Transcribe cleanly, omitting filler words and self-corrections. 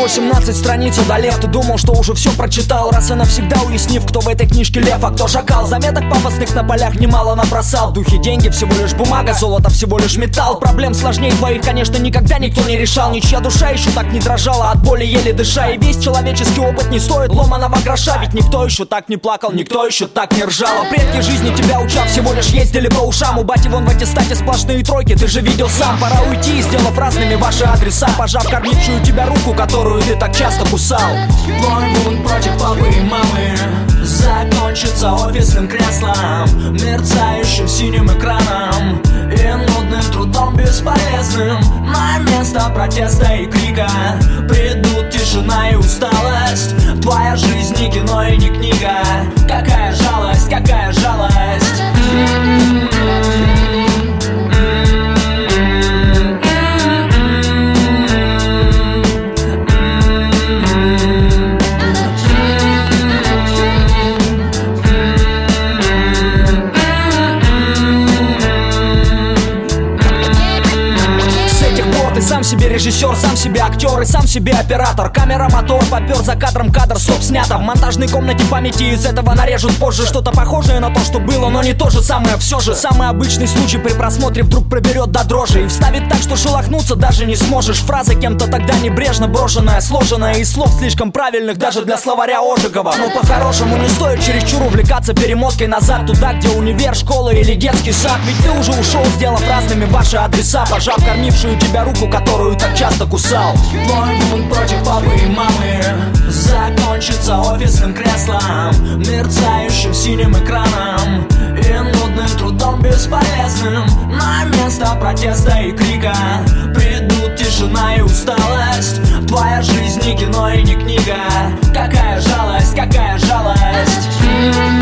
Всего 17 страниц одолев. Ты думал, что уже все прочитал, раз и навсегда уяснив, кто в этой книжке лев, а кто шакал. Заметок пафосных на полях немало набросал. Духи, деньги, всего лишь бумага, золото, всего лишь металл. Проблем сложнее твоих, конечно, никогда никто не решал. Ничья душа еще так не дрожала, от боли еле дыша. И весь человеческий опыт не стоит ломаного гроша. Ведь никто еще так не плакал, никто еще так не ржал. А предки жизни тебя уча всего лишь ездили по ушам. У бати вон в аттестате сплошные тройки, ты же видел сам. Пора уйти, сделав разными ваши адреса, пожав кормившую тебя руку, которую ты так часто кусал. Твой бунт против папы и мамы закончится офисным креслом, мерцающим синим экраном и нудным трудом бесполезным. На место протеста и крика придут тишина и усталость. Твоя жизнь не кино и не книга. Какая жалость, какая жалость. Ты сам себе режиссер, сам себе актер и сам себе оператор. Камера, мотор, попер за кадром, кадр, стоп, снято. В монтажной комнате памяти из этого нарежут позже что-то похожее на то, что было, но не то же самое. Все же самый обычный случай при просмотре вдруг проберет до дрожи и вставит так, что шелохнуться даже не сможешь. Фраза кем-то тогда небрежно брошенная, сложенная из слов слишком правильных даже для словаря Ожегова. Но по-хорошему не стоит чересчур увлекаться перемоткой назад, туда, где универ, школа или детский сад. Ведь ты уже ушел, сделав разными ваши адреса, пожав кормившую тебя руку, которую так часто кусал. Твой бунт против папы и мамы закончится офисным креслом, мерцающим синим экраном и нудным трудом бесполезным. На место протеста и крика придут тишина и усталость. Твоя жизнь не кино и не книга. Какая жалость, какая жалость.